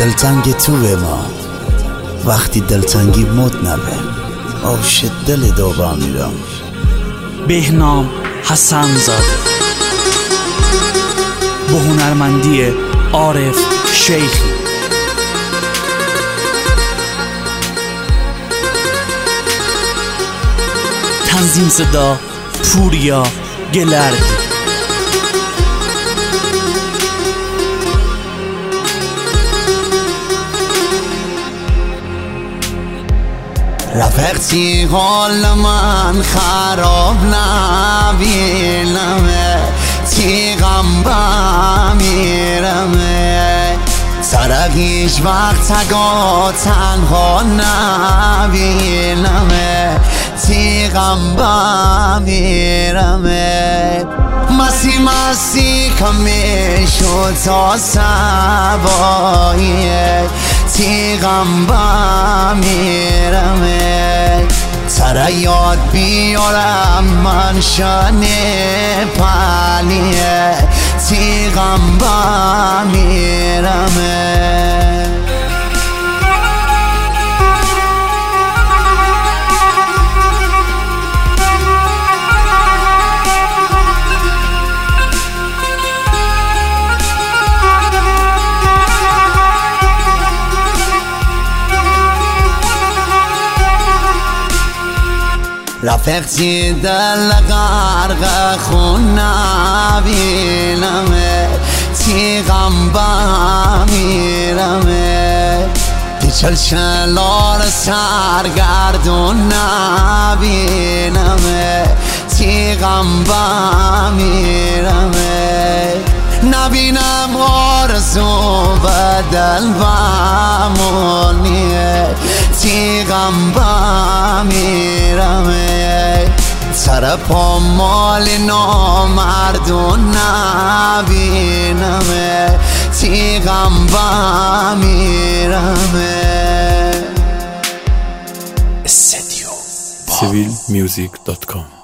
دلتنگ تو به ما وقتی دلتنگی مد نبه آوش دل دوبا میرم. بهنام حسن زاده با هنرمندی عارف شیخی. تنظیم صدا پوریا گلردی. رفقتی حال من خراب نبینمه تیغم با میرمه سرک هیچ وقت تگا تنها نبینمه تیغم با میرمه مستی کمی شد تا سباییه تیغم با میرمه سر یاد بیارم من شانه پالیه تیغم با میرمه. رفقتی دل غرق خون نبینمه تیغم با میرمه پیچل شلار سرگردون نبینمه تیغم با میرمه نبینم آرزو بدل بمونیه تیغم با میرمه سر پا مال نامردون نبینمه تیغم با میرمه. civilmusic.com